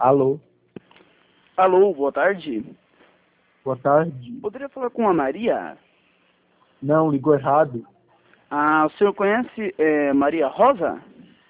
Alô, Alô, boa tarde. boa tarde. Poderia falar com a Maria? Não, ligou errado. Ah, o senhor conhece Maria Rosa?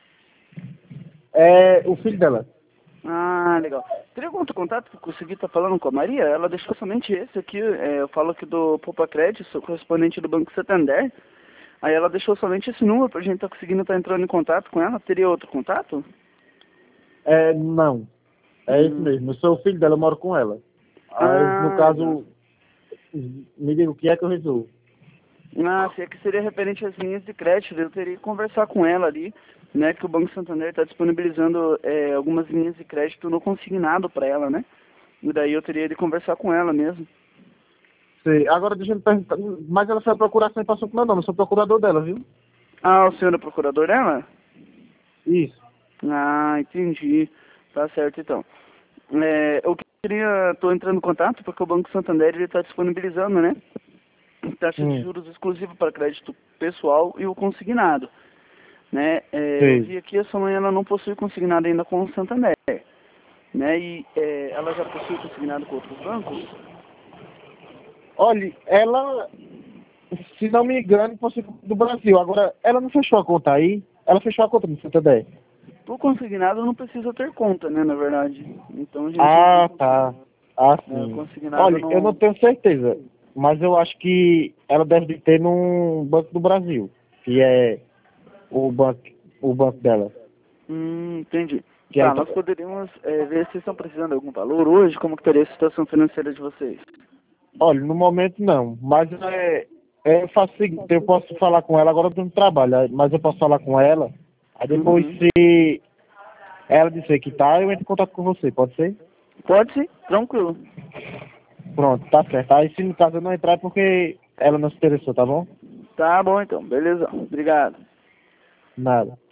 É o filho dela. Ah, legal. Teria algum outro contato que eu consegui estar falando com a Maria? Ela deixou somente esse aqui. Eu falo aqui do Poupa Crédito, sou correspondente do Banco Santander. Aí ela deixou somente esse número pra gente estar conseguindo estar entrando em contato com ela. Teria outro contato? Não. É isso Hum. mesmo. Eu sou o filho dela, eu moro com ela. Aí, no Legal. caso, me diga o que é que eu resolvo. Se é que seria referente às linhas de crédito, eu teria que conversar com ela ali, né? Que o Banco Santander está disponibilizando algumas linhas de crédito no consignado para ela, né? E daí eu teria de conversar com ela mesmo. Sei. Agora deixa eu me perguntar. Mas ela foi procurar sem passou com meu nome. Eu sou procurador dela, viu? Ah, o senhor é procurador dela? Isso. Ah, entendi. Tá certo então. Eu queria, tô entrando em contato porque o Banco Santander ele está disponibilizando, né? Taxa de Hum, juros exclusiva para crédito pessoal e o consignado, né? Eu sei. vi aqui a sua mãe ela não possui consignado ainda com o Santander, né? E ela já possui consignado com outros bancos? Olha, ela, se não me engano, fosse do Brasil. Agora, ela não fechou a conta aí? Ela fechou a conta no Santander. O consignado não precisa ter conta, né? Na verdade. Então a gente não Ah, tá. Ah, o sim. consignado Olha, eu não não. tenho certeza, mas eu acho que ela deve de ter num Banco do Brasil, que é o banco, o banco dela. Entendi. Que aí, Tá, nós poderíamos ver se estão precisando de algum valor hoje, como que estaria a situação financeira de vocês. olha, no momento não, mas eu faço o seguinte, eu posso falar com ela, agora eu tô no trabalho, mas eu posso falar com ela, aí depois Uhum. se ela disser que tá, eu entro em contato com você, pode ser? Pode sim, tranquilo. Pronto, tá certo. Aí se no caso eu não entrar é porque ela não se interessou, tá bom? Tá bom então, beleza. Obrigado. Nada.